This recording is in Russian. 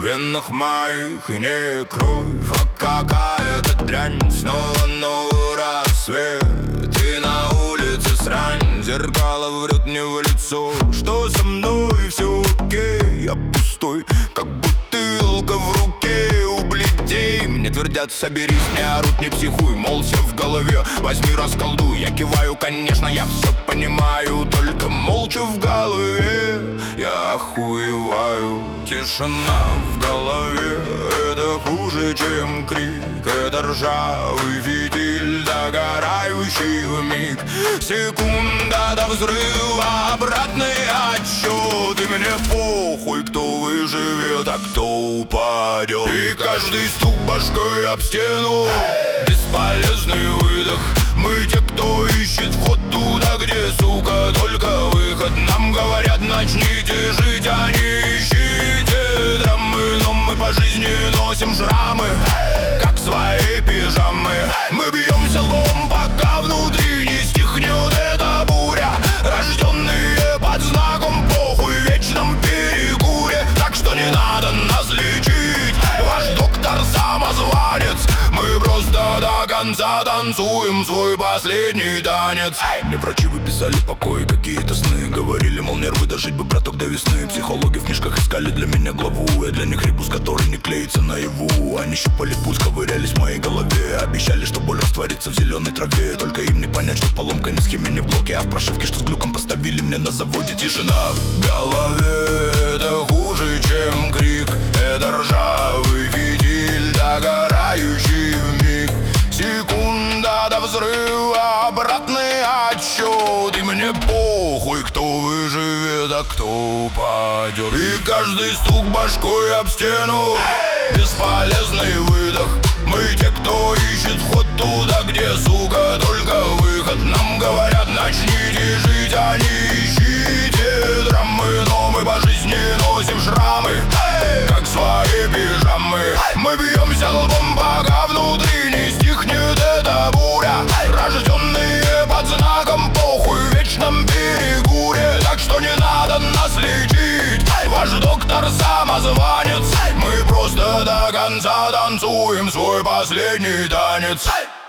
венах моих и не кровь, а какая-то дрянь. Снова новый рассвет, и на улице срань. Зеркало врет мне в лицо, что со мной все окей. Я пустой, как бутылка в руке у бледей. Мне твердят: соберись, не орут, не психуй. Мол, все в голове, возьми, расколдуй. Я киваю: конечно, я все понимаю, только молча в голове я охуеваю. Тишина в голове — это хуже, чем крик. Это ржавый фитиль, догорающий вмиг. Секунда до взрыва, обратный отсчет. И мне похуй, кто выживет, а кто упадет. И каждый стук башкой об стену — бесполезный выдох. Мы те, кто ищет вход туда, где, сука, только выход. Нам говорят: начните жить, а не ищите драмы. Но мы по жизни носим шрамы, как свои пижамы. Мы бьемся лбом, пока внутри не стихнет эта буря. Рожденные под знаком похуй в вечном перекуре. Так что не надо нас лечить, ваш доктор самозванец. Мы просто до конца танцуем свой последний танец. Мне врачи выписали покой, какие-то сны. Говорили, мол, нервы дожить бы, браток, до весны. Психологи в книжках искали для меня главу. Я для них ребус, который не клеится наяву. Они щупали пульс, ковырялись в моей голове. Обещали, что боль растворится в зеленой траве. Только им не понять, что поломка не в схеме, не в блоке, а в прошивке, что с глюком поставили мне на заводе. Тишина в голове — это хуже, чем крик. Это ржавый фитиль, догорающий вмиг. Секунда до взрыва, обратный отсчет. И мне похуй, кто выживет, а кто упадет. И каждый стук башкой об стену — бесполезный выдох. Мы те, кто ищет вход туда, где, сука, только выход. Нам говорят: начните жить, а не ищите драмы. Но мы по жизни носим шрамы, как свои пижамы. Мы бьемся лбом, пока внутри не стихнет эта буря. Рожденные под знаком похуй в вечном перекуре. Так что не надо нас лечить, ваш доктор самозванец. Мы просто до конца танцуем свой последний танец.